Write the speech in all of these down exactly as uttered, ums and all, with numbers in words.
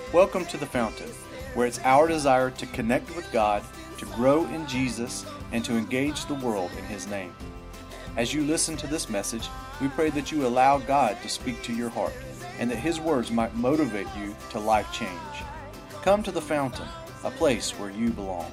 Welcome to The Fountain, where it's our desire to connect with God, to grow in Jesus, and to engage the world in His name. As you listen to this message, we pray that you allow God to speak to your heart, and that His words might motivate you to life change. Come to The Fountain, a place where you belong.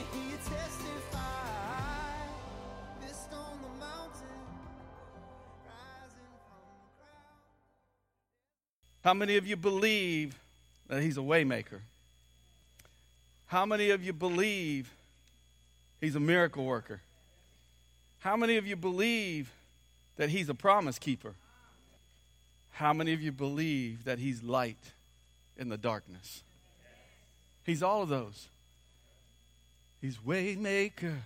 How many of you believe that He's a waymaker? How many of you believe He's a miracle worker? How many of you believe that He's a promise keeper? How many of you believe that He's light in the darkness? He's all of those. He's waymaker,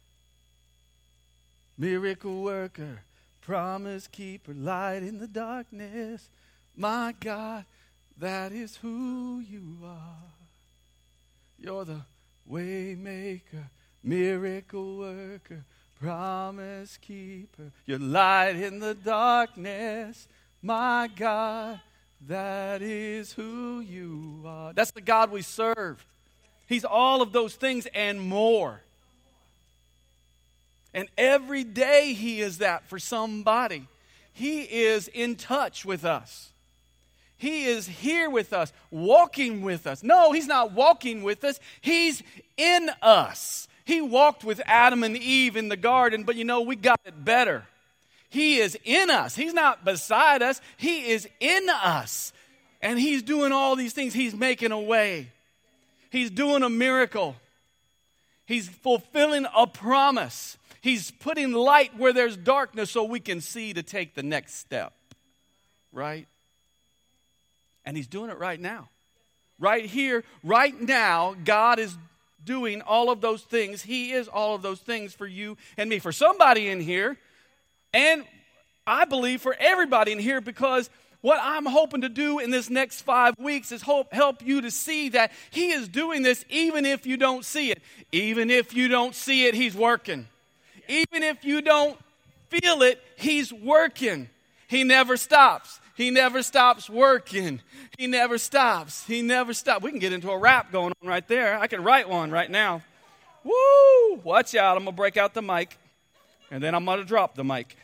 miracle worker, promise keeper, light in the darkness. My God, that is who you are. You're the waymaker, miracle worker, promise keeper. You're light in the darkness. My God, that is who you are. That's the God we serve. He's all of those things and more. And every day He is that for somebody. He is in touch with us. He is here with us, walking with us. No, He's not walking with us. He's in us. He walked with Adam and Eve in the garden, but you know, we got it better. He is in us. He's not beside us. He is in us. And He's doing all these things. He's making a way. He's doing a miracle. He's fulfilling a promise. He's putting light where there's darkness so we can see to take the next step. Right? And He's doing it right now. Right here, right now, God is doing all of those things. He is all of those things for you and me. For somebody in here, and I believe for everybody in here, because what I'm hoping to do in this next five weeks is hope, help you to see that He is doing this even if you don't see it. Even if you don't see it, He's working. Even if you don't feel it, He's working. He never stops. He never stops working. He never stops. He never stops. We can get into a rap going on right there. I can write one right now. Woo! Watch out. I'm going to break out the mic, and then I'm going to drop the mic.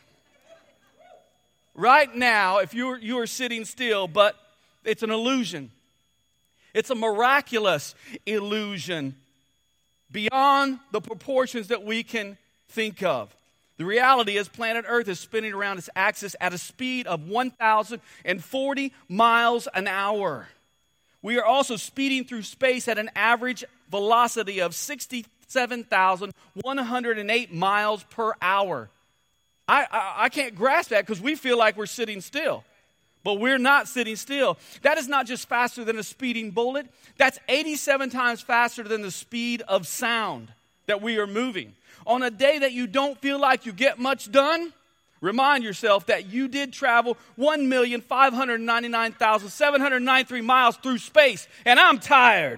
Right now, if you're, you are sitting still, but it's an illusion. It's a miraculous illusion beyond the proportions that we can think of. The reality is planet Earth is spinning around its axis at a speed of one thousand forty miles an hour. We are also speeding through space at an average velocity of sixty-seven thousand one hundred eight miles per hour. I, I, I can't grasp that because we feel like we're sitting still. But we're not sitting still. That is not just faster than a speeding bullet. That's eighty-seven times faster than the speed of sound that we are moving. On a day that you don't feel like you get much done, remind yourself that you did travel one million five hundred ninety-nine thousand seven hundred ninety-three miles through space, and I'm tired.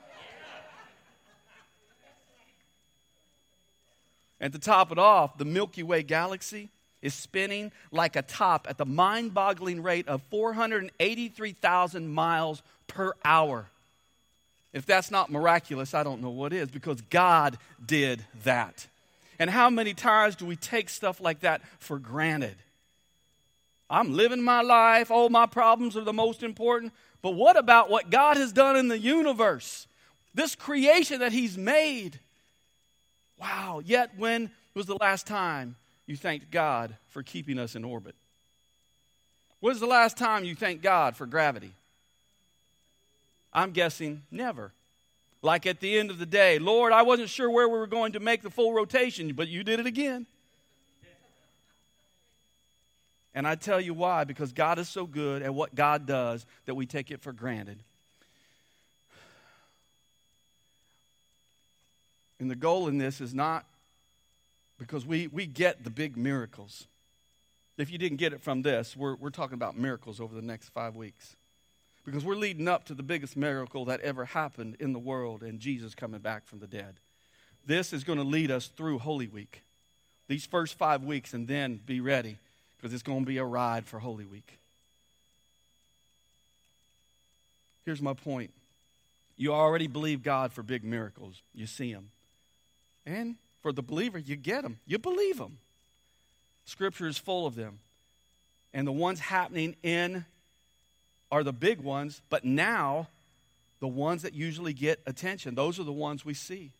And to top it off, the Milky Way galaxy is spinning like a top at the mind-boggling rate of four hundred eighty-three thousand miles per hour. If that's not miraculous, I don't know what is, because God did that. And how many times do we take stuff like that for granted? I'm living my life. Oh, my problems are the most important. But what about what God has done in the universe? This creation that He's made. Wow. Yet when was the last time you thanked God for keeping us in orbit? When was the last time you thanked God for gravity? I'm guessing never. Like at the end of the day, Lord, I wasn't sure where we were going to make the full rotation, but you did it again. And I tell you why, because God is so good at what God does that we take it for granted. And the goal in this is not because we, we get the big miracles. If you didn't get it from this, we're, we're talking about miracles over the next five weeks. Because we're leading up to the biggest miracle that ever happened in the world, and Jesus coming back from the dead. This is going to lead us through Holy Week. These first five weeks, and then be ready, because it's going to be a ride for Holy Week. Here's my point. You already believe God for big miracles. You see them. And for the believer, you get them. You believe them. Scripture is full of them. And the ones happening in are the big ones, but now the ones that usually get attention, those are the ones we see.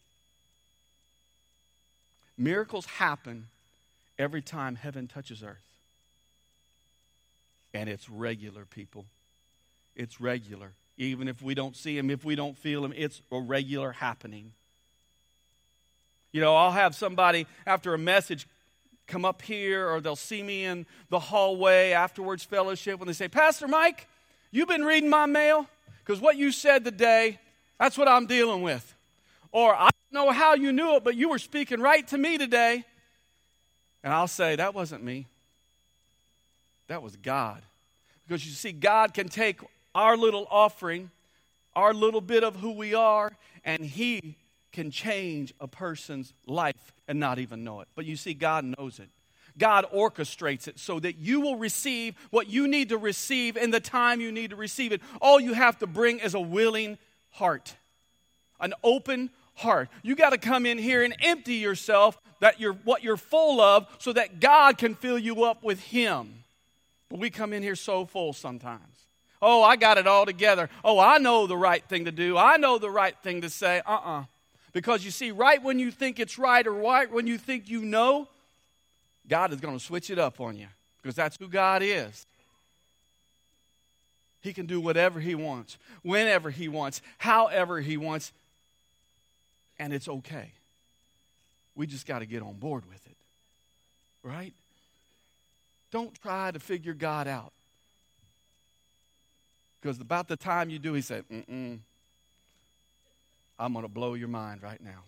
Miracles happen every time heaven touches earth. And it's regular, people. It's regular. Even if we don't see them, if we don't feel them, it's a regular happening. You know, I'll have somebody after a message come up here, or they'll see me in the hallway afterwards fellowship when they say, Pastor Mike, you been reading my mail? Because what you said today, that's what I'm dealing with. Or I don't know how you knew it, but you were speaking right to me today. And I'll say, that wasn't me. That was God. Because you see, God can take our little offering, our little bit of who we are, and He can change a person's life and not even know it. But you see, God knows it. God orchestrates it so that you will receive what you need to receive in the time you need to receive it. All you have to bring is a willing heart, an open heart. You got to come in here and empty yourself, that you're what you're full of, so that God can fill you up with Him. But we come in here so full sometimes. Oh, I got it all together. Oh, I know the right thing to do. I know the right thing to say. Uh-uh. Because you see, right when you think it's right, or right when you think you know, God is going to switch it up on you. Because that's who God is. He can do whatever He wants, whenever He wants, however He wants. And it's okay. We just got to get on board with it. Right? Don't try to figure God out. Because about the time you do, He said, mm-mm. I'm going to blow your mind right now.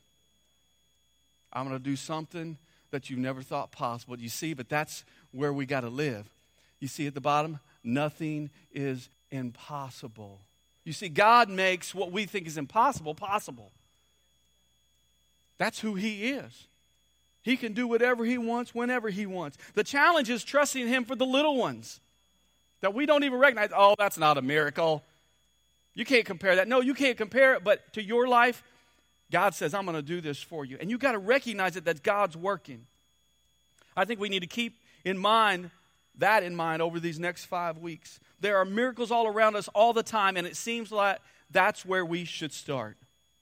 I'm going to do something that you never thought possible. You see, but that's where we got to live. You see at the bottom, nothing is impossible. You see, God makes what we think is impossible possible. That's who He is. He can do whatever He wants, whenever He wants. The challenge is trusting Him for the little ones that we don't even recognize. Oh, that's not a miracle. You can't compare that. No, you can't compare it, but to your life, God says, I'm going to do this for you. And you've got to recognize it, that God's working. I think we need to keep in mind that in mind over these next five weeks. There are miracles all around us all the time, and it seems like that's where we should start.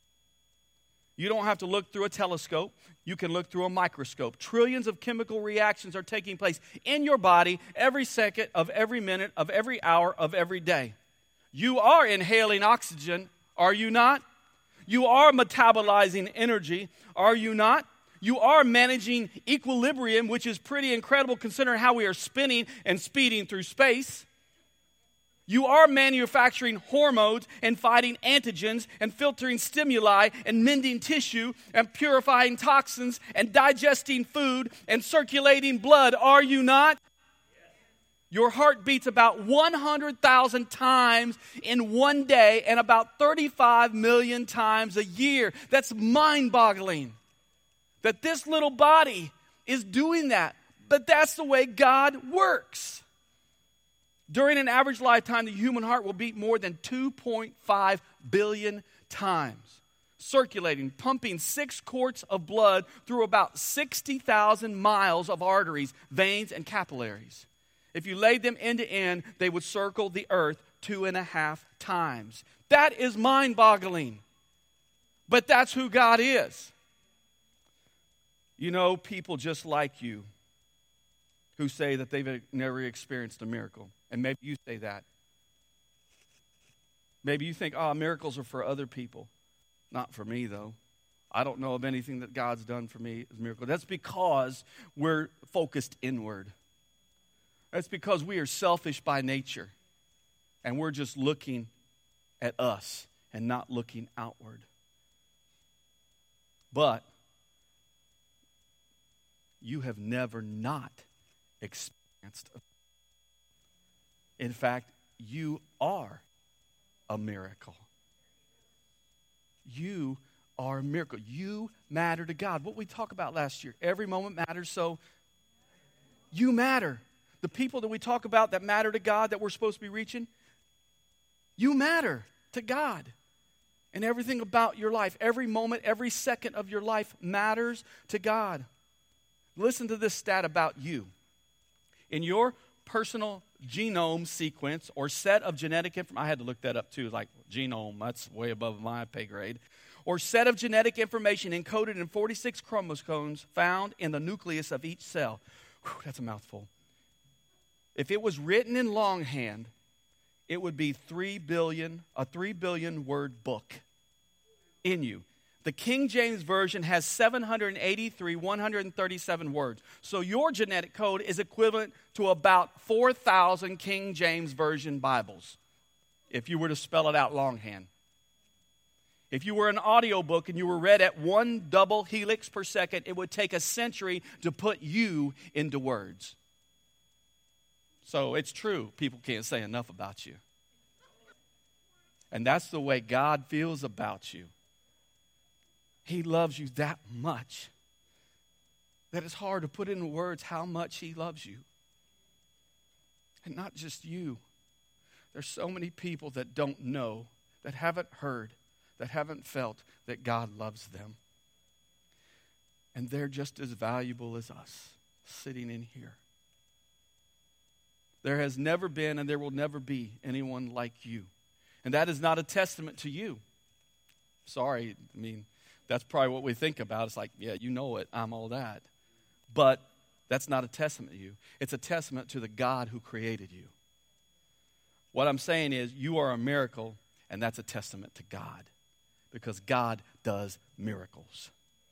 You don't have to look through a telescope. You can look through a microscope. Trillions of chemical reactions are taking place in your body every second of every minute of every hour of every day. You are inhaling oxygen, are you not? You are metabolizing energy, are you not? You are managing equilibrium, which is pretty incredible considering how we are spinning and speeding through space. You are manufacturing hormones and fighting antigens and filtering stimuli and mending tissue and purifying toxins and digesting food and circulating blood, are you not? Your heart beats about one hundred thousand times in one day and about thirty-five million times a year. That's mind-boggling that this little body is doing that. But that's the way God works. During an average lifetime, the human heart will beat more than two point five billion times, circulating, pumping six quarts of blood through about sixty thousand miles of arteries, veins, and capillaries. If you laid them end to end, they would circle the earth two and a half times. That is mind-boggling. But that's who God is. You know, people just like you who say that they've never experienced a miracle. And maybe you say that. Maybe you think, oh, miracles are for other people. Not for me, though. I don't know of anything that God's done for me as a miracle. That's because we're focused inward. That's because we are selfish by nature. And we're just looking at us and not looking outward. But you have never not experienced a In fact, you are a miracle. You are a miracle. You matter to God. What we talked about last year, every moment matters, so you matter. The people that we talk about that matter to God, that we're supposed to be reaching, you matter to God. And everything about your life, every moment, every second of your life matters to God. Listen to this stat about you. In your personal genome sequence or set of genetic information, I had to look that up too, like genome, that's way above my pay grade, or set of genetic information encoded in forty-six chromosomes found in the nucleus of each cell. Whew, that's a mouthful. If it was written in longhand, it would be three billion, a three billion word book in you. The King James Version has seven hundred eighty-three, one hundred thirty-seven words. So your genetic code is equivalent to about four thousand King James Version Bibles, if you were to spell it out longhand. If you were an audiobook and you were read at one double helix per second, it would take a century to put you into words. So it's true, people can't say enough about you. And that's the way God feels about you. He loves you that much that it's hard to put into words how much He loves you. And not just you. There's so many people that don't know, that haven't heard, that haven't felt that God loves them. And they're just as valuable as us sitting in here. There has never been and there will never be anyone like you. And that is not a testament to you. Sorry, I mean, that's probably what we think about. It's like, yeah, you know it, I'm all that. But that's not a testament to you. It's a testament to the God who created you. What I'm saying is you are a miracle, and that's a testament to God. Because God does miracles.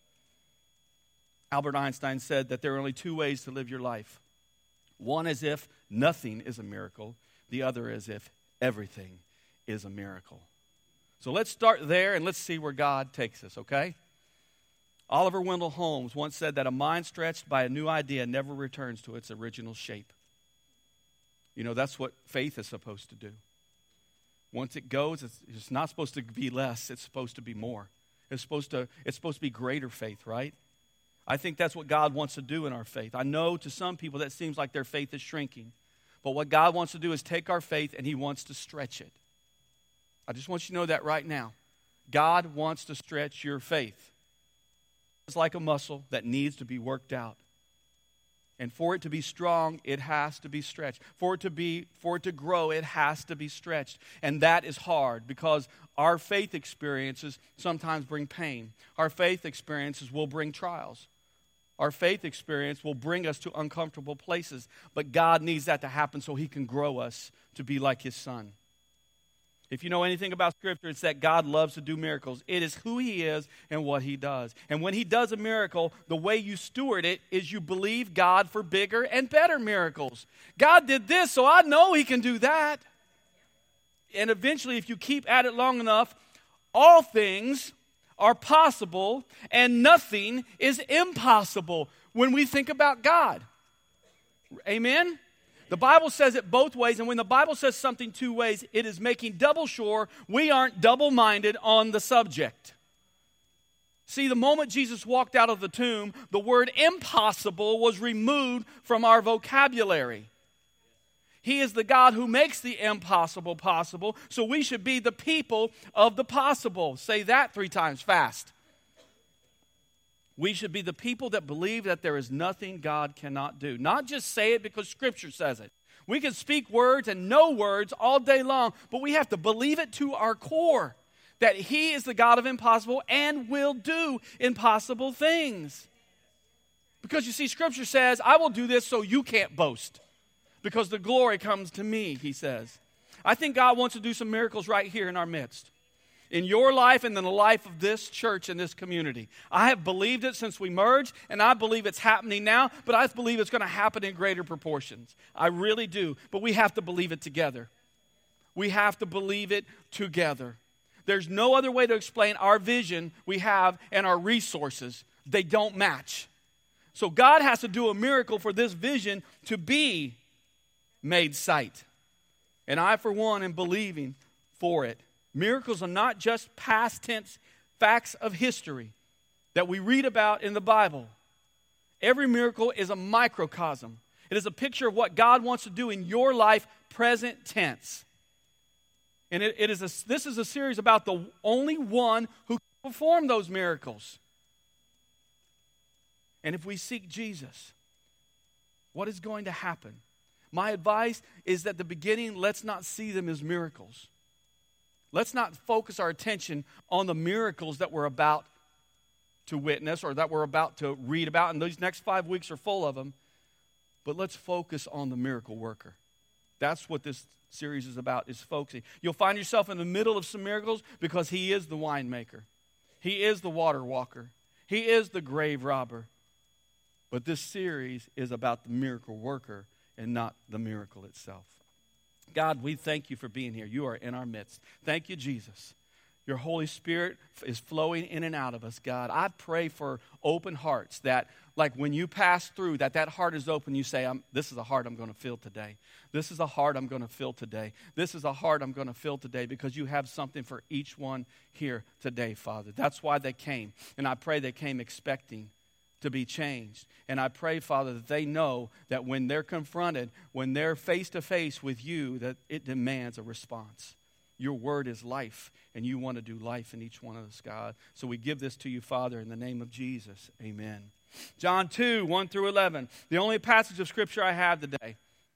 Albert Einstein said that there are only two ways to live your life. One is if nothing is a miracle. The other is if everything is a miracle. So let's start there and let's see where God takes us, okay? Oliver Wendell Holmes once said that a mind stretched by a new idea never returns to its original shape. You know, that's what faith is supposed to do. Once it goes, it's, it's not supposed to be less, it's supposed to be more. It's supposed to, it's supposed to be greater faith, right? I think that's what God wants to do in our faith. I know to some people that seems like their faith is shrinking. But what God wants to do is take our faith and He wants to stretch it. I just want you to know that right now. God wants to stretch your faith. It's like a muscle that needs to be worked out. And for it to be strong, it has to be stretched. For it to be, for it to grow, it has to be stretched. And that is hard because our faith experiences sometimes bring pain. Our faith experiences will bring trials. Our faith experience will bring us to uncomfortable places. But God needs that to happen so He can grow us to be like His Son. If you know anything about Scripture, it's that God loves to do miracles. It is who He is and what He does. And when He does a miracle, the way you steward it is you believe God for bigger and better miracles. God did this, so I know He can do that. And eventually, if you keep at it long enough, all things are possible and nothing is impossible when we think about God. Amen? The Bible says it both ways, and when the Bible says something two ways, it is making double sure we aren't double-minded on the subject. See, the moment Jesus walked out of the tomb, the word impossible was removed from our vocabulary. He is the God who makes the impossible possible, so we should be the people of the possible. Say that three times fast. We should be the people that believe that there is nothing God cannot do. Not just say it because Scripture says it. We can speak words and know words all day long, but we have to believe it to our core that He is the God of impossible and will do impossible things. Because you see, Scripture says, I will do this so you can't boast. Because the glory comes to me, He says. I think God wants to do some miracles right here in our midst. In your life and in the life of this church and this community. I have believed it since we merged, and I believe it's happening now, but I believe it's going to happen in greater proportions. I really do, but we have to believe it together. We have to believe it together. There's no other way to explain our vision we have and our resources. They don't match. So God has to do a miracle for this vision to be made sight. And I, for one, am believing for it. Miracles are not just past tense facts of history that we read about in the Bible. Every miracle is a microcosm. It is a picture of what God wants to do in your life, present tense. And it, it is a, this is a series about the only one who can perform those miracles. And if we seek Jesus, what is going to happen? My advice is that at the beginning, let's not see them as miracles. Let's not focus our attention on the miracles that we're about to witness or that we're about to read about, and these next five weeks are full of them. But let's focus on the miracle worker. That's what this series is about, is focusing. You'll find yourself in the middle of some miracles because he is the winemaker. He is the water walker. He is the grave robber. But this series is about the miracle worker and not the miracle itself. God, we thank you for being here. You are in our midst. Thank you, Jesus. Your Holy Spirit is flowing in and out of us, God. I pray for open hearts that, like when you pass through, that that heart is open. You say, I'm, this is a heart I'm going to feel today. This is a heart I'm going to feel today. This is a heart I'm going to feel today because you have something for each one here today, Father. That's why they came. And I pray they came expecting to be changed. And I pray, Father, that they know that when they're confronted, when they're face-to-face with you, that it demands a response. Your word is life, and you want to do life in each one of us, God. So we give this to you, Father, in the name of Jesus. Amen. John two, one through eleven, the only passage of Scripture I have today.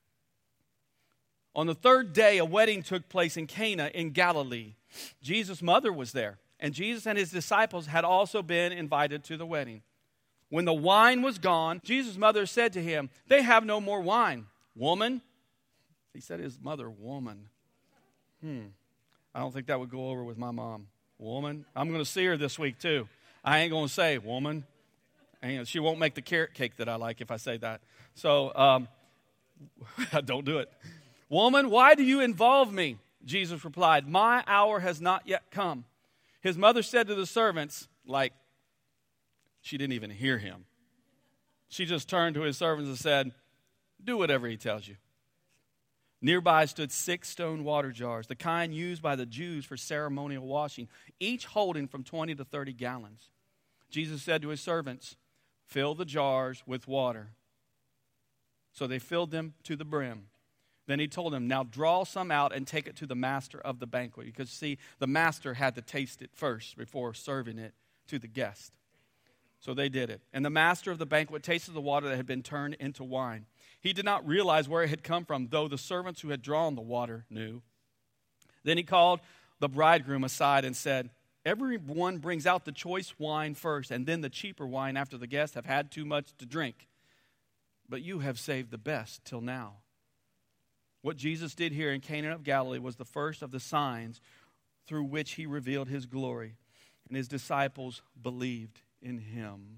On the third day, a wedding took place in Cana in Galilee. Jesus' mother was there, and Jesus and his disciples had also been invited to the wedding. When the wine was gone, Jesus' mother said to him, "They have no more wine." "Woman," he said his mother, woman. Hmm. I don't think that would go over with my mom. Woman. I'm going to see her this week too. I ain't going to say woman. And she won't make the carrot cake that I like if I say that. So um, don't do it. "Woman, why do you involve me?" Jesus replied, "My hour has not yet come." His mother said to the servants, like she didn't even hear him. She just turned to his servants and said, "Do whatever he tells you." Nearby stood six stone water jars, the kind used by the Jews for ceremonial washing, each holding from twenty to thirty gallons. Jesus said to his servants, "Fill the jars with water." So they filled them to the brim. Then he told them, "Now draw some out and take it to the master of the banquet." Because, see, the master had to taste it first before serving it to the guest. So they did it. And the master of the banquet tasted the water that had been turned into wine. He did not realize where it had come from, though the servants who had drawn the water knew. Then he called the bridegroom aside and said, "Everyone brings out the choice wine first, and then the cheaper wine after the guests have had too much to drink. But you have saved the best till now." What Jesus did here in Cana of Galilee was the first of the signs through which he revealed his glory, and his disciples believed in him.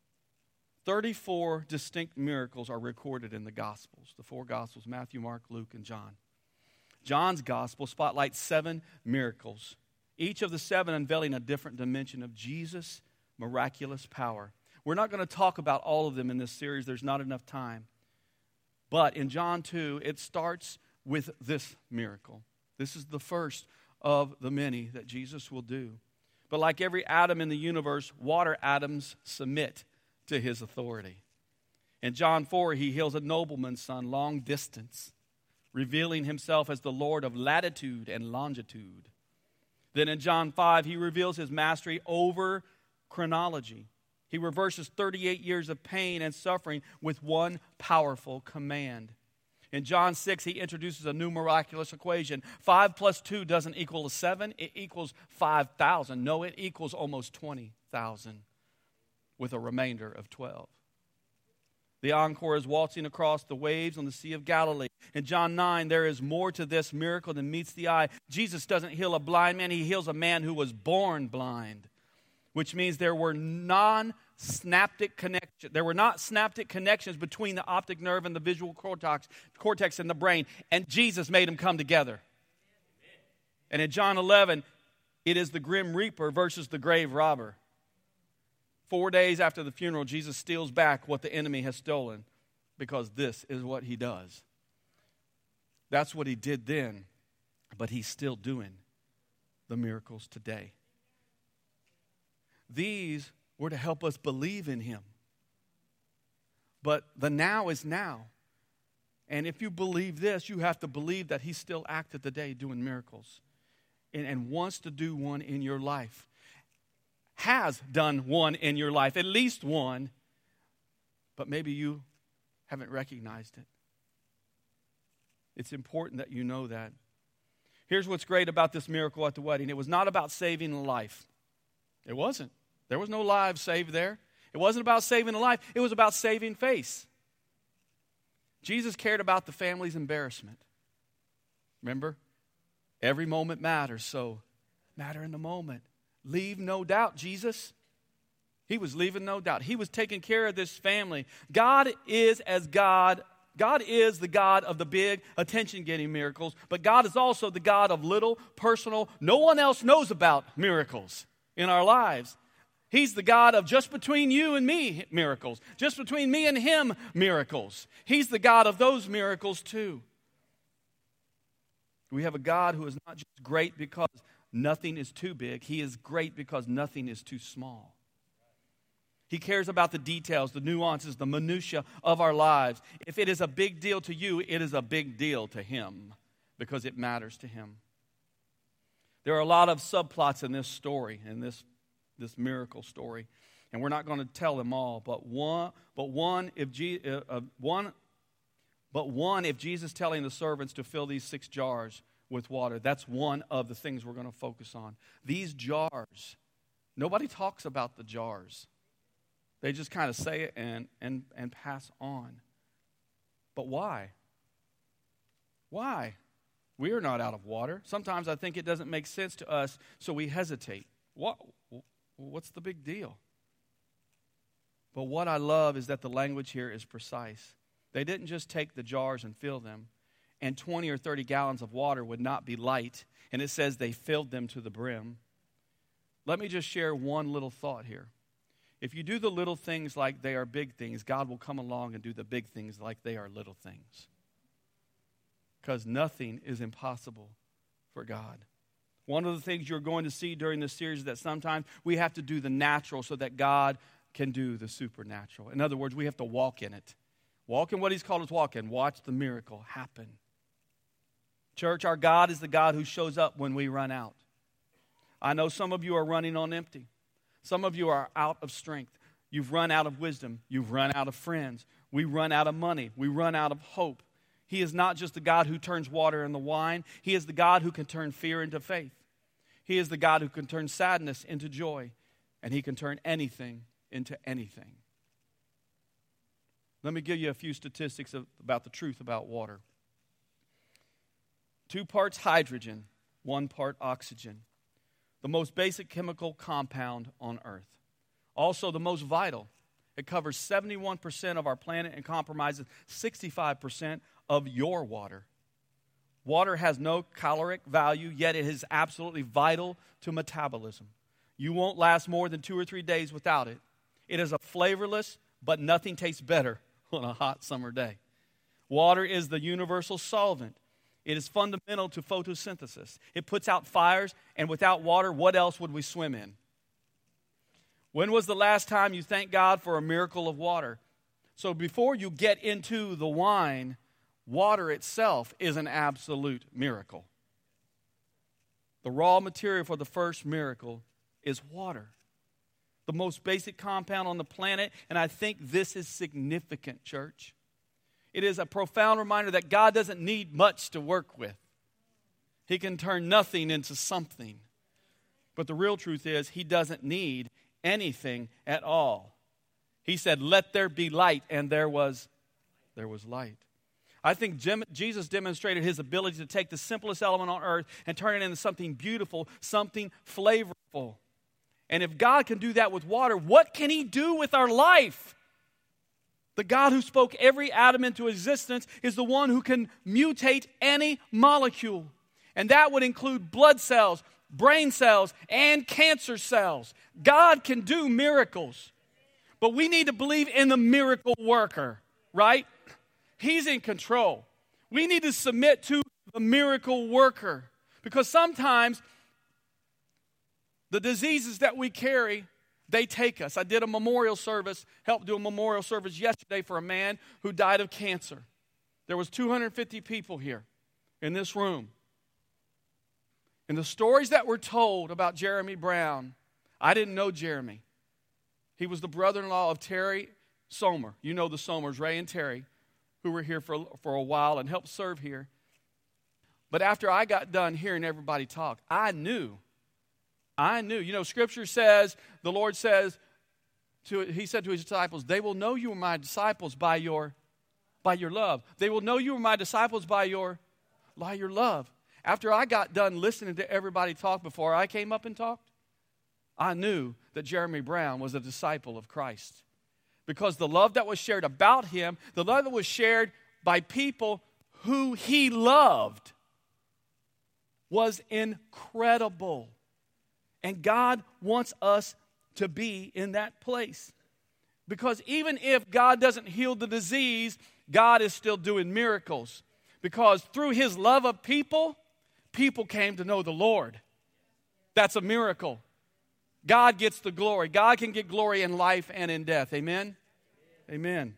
thirty-four distinct miracles are recorded in the Gospels, the four Gospels, Matthew, Mark, Luke, and John. John's Gospel spotlights seven miracles, each of the seven unveiling a different dimension of Jesus' miraculous power. We're not going to talk about all of them in this series. There's not enough time. But in John two, it starts with this miracle. This is the first of the many that Jesus will do. But like every atom in the universe, water atoms submit to his authority. In John four, he heals a nobleman's son long distance, revealing himself as the Lord of latitude and longitude. Then in John five, he reveals his mastery over chronology. He reverses thirty-eight years of pain and suffering with one powerful command. In John six, he introduces a new miraculous equation. Five plus two doesn't equal a seven, it equals five thousand. No, it equals almost twenty thousand with a remainder of twelve. The encore is waltzing across the waves on the Sea of Galilee. In John nine, there is more to this miracle than meets the eye. Jesus doesn't heal a blind man, he heals a man who was born blind, which means there were non-synaptic connections. There were not synaptic connections between the optic nerve and the visual cortex, cortex in the brain, and Jesus made them come together. And in John eleven, it is the grim reaper versus the grave robber. Four days after the funeral, Jesus steals back what the enemy has stolen because this is what he does. That's what he did then, but he's still doing the miracles today. These were to help us believe in him. But the now is now. And if you believe this, you have to believe that he still acted today doing miracles. and, and wants to do one in your life. Has done one in your life, at least one, but maybe you haven't recognized it. It's important that you know that. Here's what's great about this miracle at the wedding. It was not about saving a life. It wasn't. There was no lives saved there. It wasn't about saving a life. It was about saving face. Jesus cared about the family's embarrassment. Remember? Every moment matters, so matter in the moment. Leave no doubt, Jesus. He was leaving no doubt. He was taking care of this family. God is as God. God is the God of the big, attention-getting miracles, but God is also the God of little, personal, no one else knows about miracles in our lives. He's the God of just between you and me miracles, just between me and him miracles. He's the God of those miracles too. We have a God who is not just great because nothing is too big. He is great because nothing is too small. He cares about the details, the nuances, the minutia of our lives. If it is a big deal to you, it is a big deal to him because it matters to him. There are a lot of subplots in this story, in this, this miracle story, and we're not going to tell them all. But one, but one, if Je- uh, uh, one, but one, if Jesus telling the servants to fill these six jars with water, that's one of the things we're going to focus on. These jars, nobody talks about the jars. They just kind of say it and, and, and pass on. But why? Why? We are not out of water. Sometimes I think it doesn't make sense to us, so we hesitate. What, what's the big deal? But what I love is that the language here is precise. They didn't just take the jars and fill them, and twenty or thirty gallons of water would not be light, and it says they filled them to the brim. Let me just share one little thought here. If you do the little things like they are big things, God will come along and do the big things like they are little things. Because nothing is impossible for God. One of the things you're going to see during this series is that sometimes we have to do the natural so that God can do the supernatural. In other words, we have to walk in it. Walk in what he's called us to walk in. Watch the miracle happen. Church, our God is the God who shows up when we run out. I know some of you are running on empty. Some of you are out of strength. You've run out of wisdom. You've run out of friends. We run out of money. We run out of hope. He is not just the God who turns water into wine. He is the God who can turn fear into faith. He is the God who can turn sadness into joy. And he can turn anything into anything. Let me give you a few statistics of, about the truth about water. Two parts hydrogen, one part oxygen. The most basic chemical compound on earth. Also the most vital. It covers seventy-one percent of our planet and compromises sixty-five percent of your water. Water has no caloric value, yet it is absolutely vital to metabolism. You won't last more than two or three days without it. It is a flavorless, but nothing tastes better on a hot summer day. Water is the universal solvent. It is fundamental to photosynthesis. It puts out fires, and without water, what else would we swim in? When was the last time you thanked God for a miracle of water? So before you get into the wine, water itself is an absolute miracle. The raw material for the first miracle is water. The most basic compound on the planet, and I think this is significant, church. It is a profound reminder that God doesn't need much to work with. He can turn nothing into something. But the real truth is, he doesn't need anything at all. He said, let there be light, and there was, there was light. I think Jim, Jesus demonstrated his ability to take the simplest element on earth and turn it into something beautiful, something flavorful. And if God can do that with water, what can he do with our life? The God who spoke every atom into existence is the one who can mutate any molecule. And that would include blood cells, brain cells, and cancer cells. God can do miracles. But we need to believe in the miracle worker, right? He's in control. We need to submit to the miracle worker. Because sometimes the diseases that we carry, they take us. I did a memorial service, helped do a memorial service yesterday for a man who died of cancer. There was two hundred fifty people here in this room. And the stories that were told about Jeremy Brown, I didn't know Jeremy. He was the brother-in-law of Terry Somer. You know the Somers, Ray and Terry, who were here for, for a while and helped serve here. But after I got done hearing everybody talk, I knew. I knew. You know, Scripture says, the Lord says, to, he said to his disciples, they will know you are my disciples by your, by your love. They will know you are my disciples by your, by your love. After I got done listening to everybody talk before I came up and talked, I knew that Jeremy Brown was a disciple of Christ. Because the love that was shared about him, the love that was shared by people who he loved, was incredible. And God wants us to be in that place. Because even if God doesn't heal the disease, God is still doing miracles. Because through his love of people, people came to know the Lord. That's a miracle. God gets the glory. God can get glory in life and in death. Amen? Amen.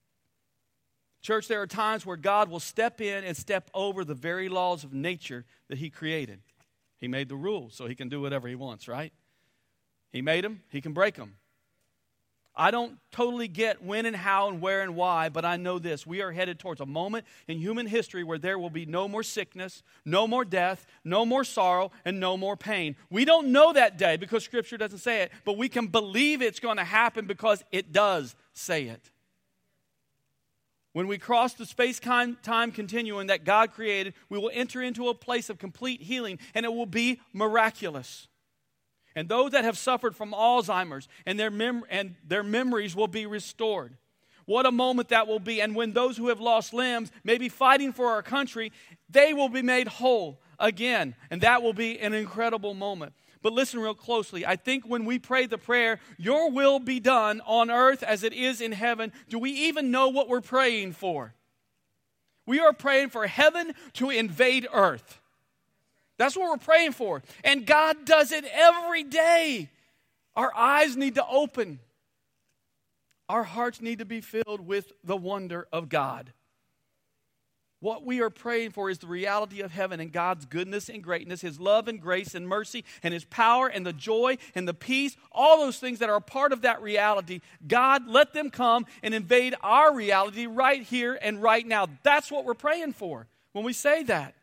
Church, there are times where God will step in and step over the very laws of nature that he created. He made the rules, so he can do whatever he wants, right? He made them, he can break them. I don't totally get when and how and where and why, but I know this. We are headed towards a moment in human history where there will be no more sickness, no more death, no more sorrow, and no more pain. We don't know that day because Scripture doesn't say it, but we can believe it's going to happen because it does say it. When we cross the space-time continuum that God created, we will enter into a place of complete healing, and it will be miraculous. And those that have suffered from Alzheimer's and their mem- and their memories will be restored. What a moment that will be. And when those who have lost limbs may be fighting for our country, they will be made whole again. And that will be an incredible moment. But listen real closely. I think when we pray the prayer, your will be done on earth as it is in heaven, do we even know what we're praying for? We are praying for heaven to invade earth. That's what we're praying for. And God does it every day. Our eyes need to open. Our hearts need to be filled with the wonder of God. What we are praying for is the reality of heaven and God's goodness and greatness, his love and grace and mercy and his power and the joy and the peace, all those things that are a part of that reality. God, let them come and invade our reality right here and right now. That's what we're praying for when we say that.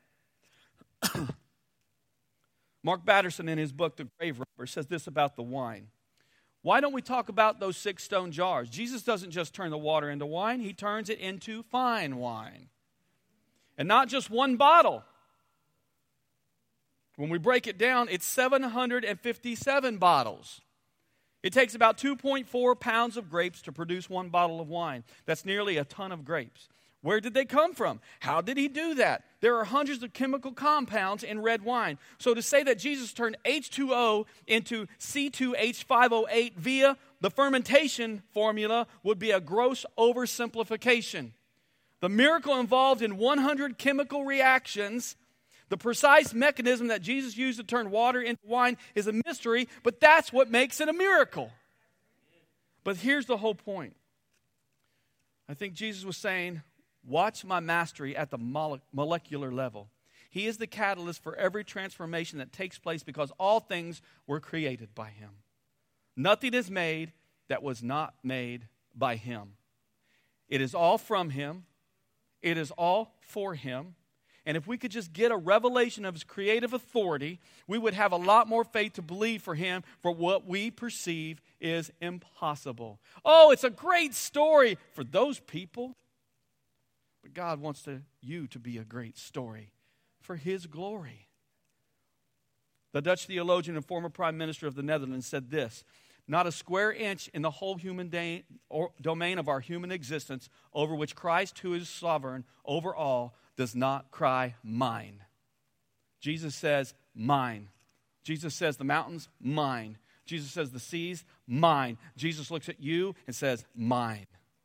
Mark Batterson, in his book, The Grave Robber, says this about the wine. Why don't we talk about those six stone jars? Jesus doesn't just turn the water into wine. He turns it into fine wine. And not just one bottle. When we break it down, it's seven hundred fifty-seven bottles. It takes about two point four pounds of grapes to produce one bottle of wine. That's nearly a ton of grapes. Where did they come from? How did he do that? There are hundreds of chemical compounds in red wine. So to say that Jesus turned H two O into C two H five O eight via the fermentation formula would be a gross oversimplification. The miracle involved in one hundred chemical reactions. The precise mechanism that Jesus used to turn water into wine is a mystery, but that's what makes it a miracle. But here's the whole point. I think Jesus was saying, watch my mastery at the mole- molecular level. He is the catalyst for every transformation that takes place because all things were created by him. Nothing is made that was not made by him. It is all from him. It is all for him. And if we could just get a revelation of his creative authority, we would have a lot more faith to believe for him for what we perceive is impossible. Oh, it's a great story for those people. But God wants to, you to be a great story for his glory. The Dutch theologian and former prime minister of the Netherlands said this: not a square inch in the whole human da- or domain of our human existence over which Christ, who is sovereign over all, does not cry, mine. Jesus says, mine. Jesus says the mountains, mine. Jesus says the seas, mine. Jesus looks at you and says, mine.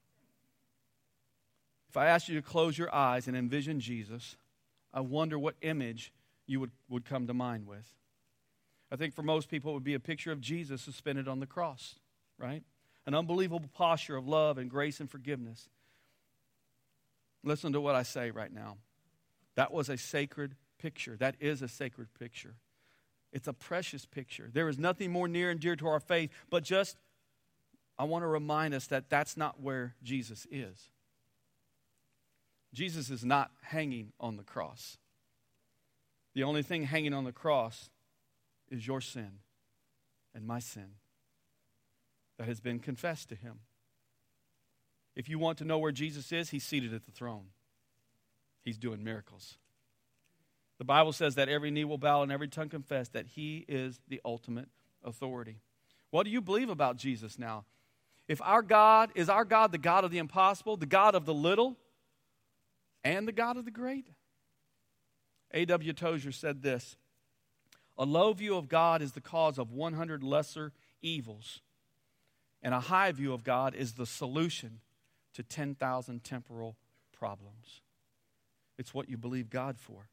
If I asked you to close your eyes and envision Jesus, I wonder what image you would, would come to mind with. I think for most people it would be a picture of Jesus suspended on the cross, right? An unbelievable posture of love and grace and forgiveness. Listen to what I say right now. That was a sacred picture. That is a sacred picture. It's a precious picture. There is nothing more near and dear to our faith, but just, I want to remind us that that's not where Jesus is. Jesus is not hanging on the cross. The only thing hanging on the cross is your sin and my sin that has been confessed to him. If you want to know where Jesus is, he's seated at the throne. He's doing miracles. The Bible says that every knee will bow and every tongue confess that he is the ultimate authority. What do you believe about Jesus now? If our God, is our God the God of the impossible, the God of the little, and the God of the great? A W Tozer said this: a low view of God is the cause of one hundred lesser evils, and a high view of God is the solution to ten thousand temporal problems. It's what you believe God for.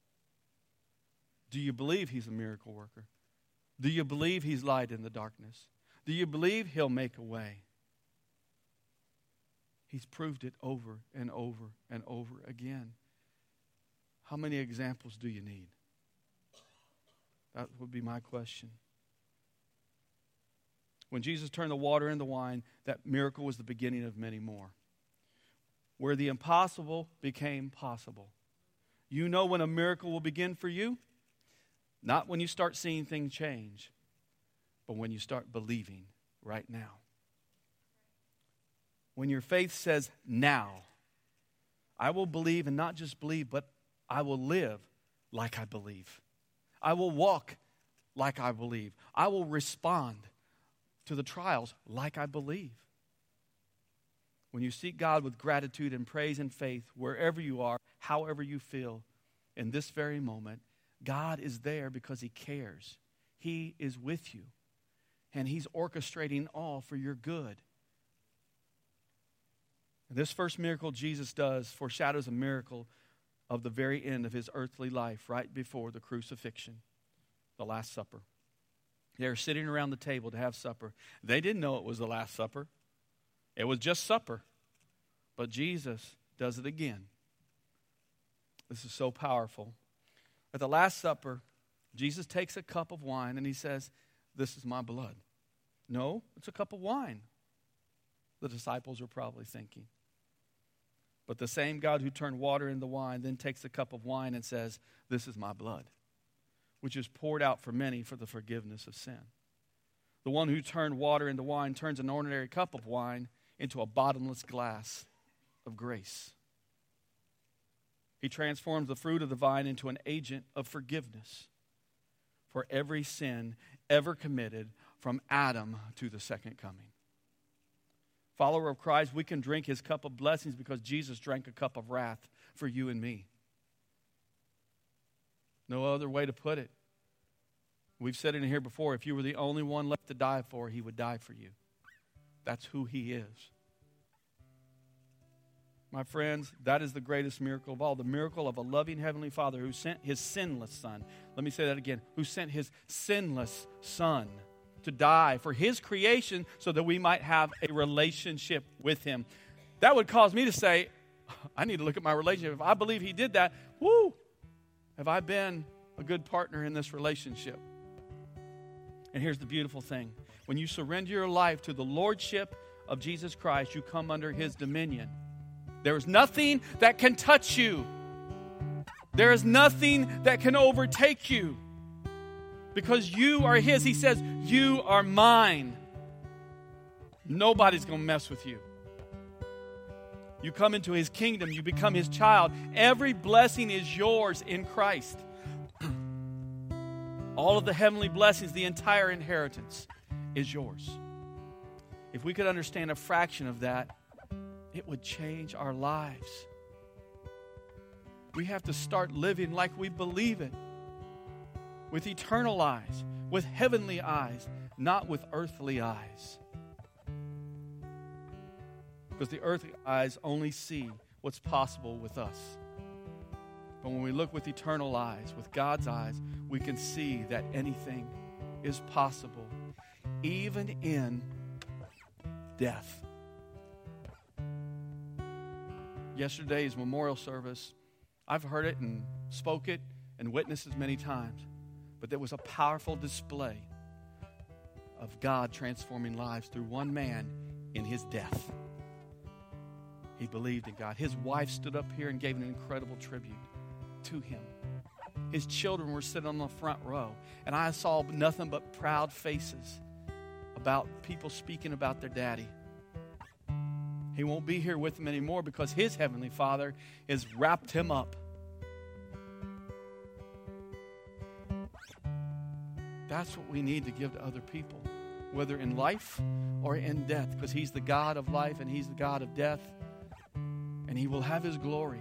Do you believe he's a miracle worker? Do you believe he's light in the darkness? Do you believe he'll make a way? He's proved it over and over and over again. How many examples do you need? That would be my question. When Jesus turned the water into wine, that miracle was the beginning of many more. Where the impossible became possible. You know when a miracle will begin for you? Not when you start seeing things change, but when you start believing right now. When your faith says, now, I will believe, and not just believe, but I will live like I believe. I will walk like I believe. I will respond to the trials like I believe. When you seek God with gratitude and praise and faith, wherever you are, however you feel, in this very moment, God is there because he cares. He is with you. And he's orchestrating all for your good. This first miracle Jesus does foreshadows a miracle of the very end of his earthly life, right before the crucifixion, the Last Supper. They're sitting around the table to have supper. They didn't know it was the Last Supper. It was just supper. But Jesus does it again. This is so powerful. At the Last Supper, Jesus takes a cup of wine and he says, this is my blood. No, it's a cup of wine, the disciples are probably thinking. But the same God who turned water into wine then takes a cup of wine and says, this is my blood, which is poured out for many for the forgiveness of sin. The one who turned water into wine turns an ordinary cup of wine into a bottomless glass of grace. He transforms the fruit of the vine into an agent of forgiveness for every sin ever committed from Adam to the second coming. Follower of Christ, we can drink his cup of blessings because Jesus drank a cup of wrath for you and me. No other way to put it. We've said it in here before, if you were the only one left to die for, he would die for you. That's who he is. My friends, that is the greatest miracle of all. The miracle of a loving Heavenly Father who sent his sinless Son. Let me say that again. Who sent his sinless Son to die for his creation so that we might have a relationship with him. That would cause me to say, I need to look at my relationship. If I believe he did that, whoo, have I been a good partner in this relationship? And here's the beautiful thing. When you surrender your life to the lordship of Jesus Christ, you come under his dominion. There is nothing that can touch you. There is nothing that can overtake you. Because you are his. He says, you are mine. Nobody's going to mess with you. You come into his kingdom. You become his child. Every blessing is yours in Christ. All of the heavenly blessings, the entire inheritance is yours. If we could understand a fraction of that, it would change our lives. We have to start living like we believe it. With eternal eyes, with heavenly eyes, not with earthly eyes. Because the earthly eyes only see what's possible with us. But when we look with eternal eyes, with God's eyes, we can see that anything is possible, even in death. Yesterday's memorial service, I've heard it and spoke it and witnessed it many times. But there was a powerful display of God transforming lives through one man in his death. He believed in God. His wife stood up here and gave an incredible tribute to him. His children were sitting on the front row, and I saw nothing but proud faces about people speaking about their daddy. He won't be here with them anymore because his Heavenly Father has wrapped him up. That's what we need to give to other people, whether in life or in death, because he's the God of life and he's the God of death, and he will have his glory.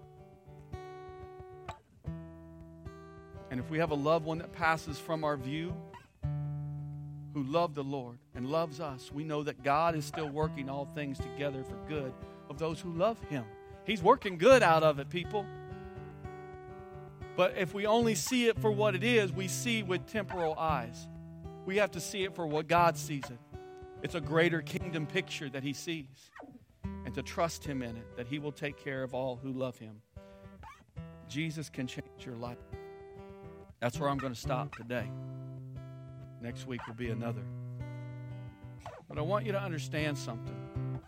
And if we have a loved one that passes from our view, who loved the Lord and loves us, we know that God is still working all things together for good of those who love him. He's working good out of it, people. But if we only see it for what it is, we see with temporal eyes. We have to see it for what God sees it. It's a greater kingdom picture that he sees. And to trust him in it, that he will take care of all who love him. Jesus can change your life. That's where I'm going to stop today. Next week will be another. But I want you to understand something.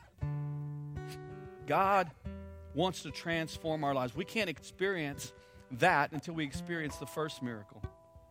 God wants to transform our lives. We can't experience that until we experience the first miracle.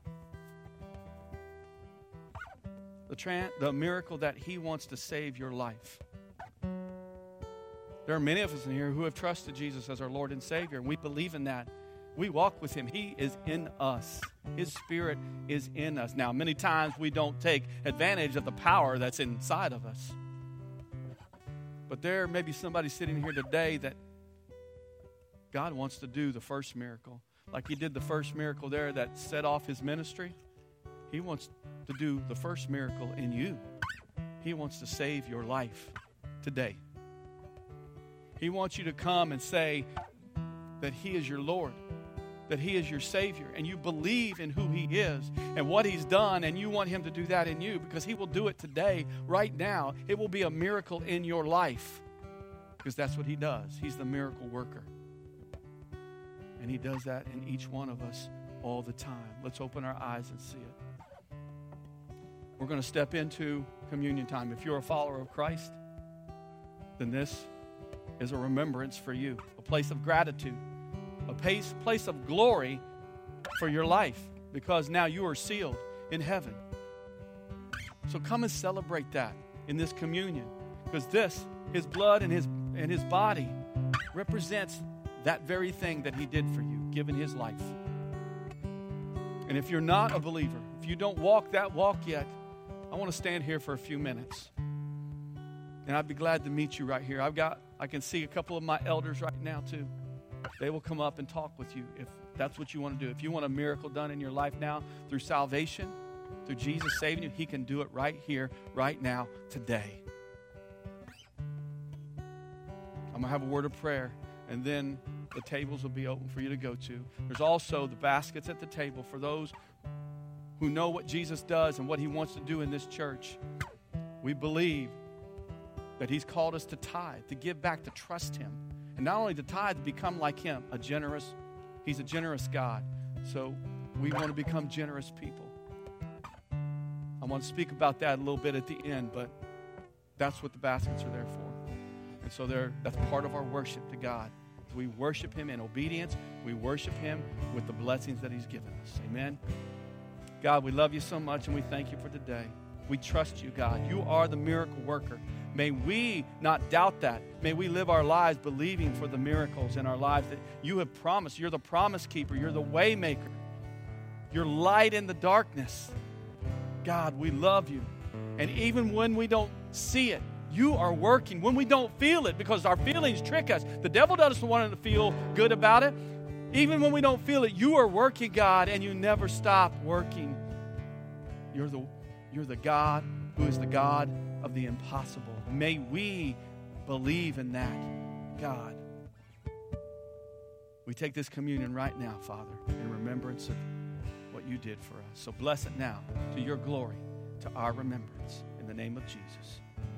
The, tran- the miracle that he wants to save your life. There are many of us in here who have trusted Jesus as our Lord and Savior, and we believe in that. We walk with him. He is in us. His Spirit is in us. Now, many times we don't take advantage of the power that's inside of us. But there may be somebody sitting here today that God wants to do the first miracle. Like he did the first miracle there that set off his ministry. He wants to do the first miracle in you. He wants to save your life today. He wants you to come and say that he is your Lord, that he is your Savior, and you believe in who he is and what he's done, and you want him to do that in you because he will do it today, right now. It will be a miracle in your life because that's what he does. He's the miracle worker. And he does that in each one of us all the time. Let's open our eyes and see it. We're going to step into communion time. If you're a follower of Christ, then this is a remembrance for you, a place of gratitude, a place, place of glory for your life, because now you are sealed in heaven. So come and celebrate that in this communion, because this, his blood and his and his body, represents that very thing that he did for you, given his life. And if you're not a believer, if you don't walk that walk yet, I want to stand here for a few minutes. And I'd be glad to meet you right here. I've got, I can see a couple of my elders right now too. They will come up and talk with you if that's what you want to do. If you want a miracle done in your life now through salvation, through Jesus saving you, he can do it right here, right now, today. I'm going to have a word of prayer, and then the tables will be open for you to go to. There's also the baskets at the table for those who know what Jesus does and what he wants to do in this church. We believe that he's called us to tithe, to give back, to trust him. And not only to tithe, to become like him, a generous, he's a generous God. So we want to become generous people. I want to speak about that a little bit at the end, but that's what the baskets are there for. And so they're, that's part of our worship to God. We worship him in obedience. We worship him with the blessings that he's given us. Amen. God, we love you so much, and we thank you for today. We trust you, God. You are the miracle worker. May we not doubt that. May we live our lives believing for the miracles in our lives that you have promised. You're the promise keeper. You're the way maker. You're light in the darkness. God, we love you. And even when we don't see it, you are working. When we don't feel it, because our feelings trick us. The devil doesn't want us to feel good about it. Even when we don't feel it, you are working, God, and you never stop working. You're the, you're the God who is the God of the impossible. May we believe in that, God. We take this communion right now, Father, in remembrance of what you did for us. So bless it now to your glory, to our remembrance. In the name of Jesus.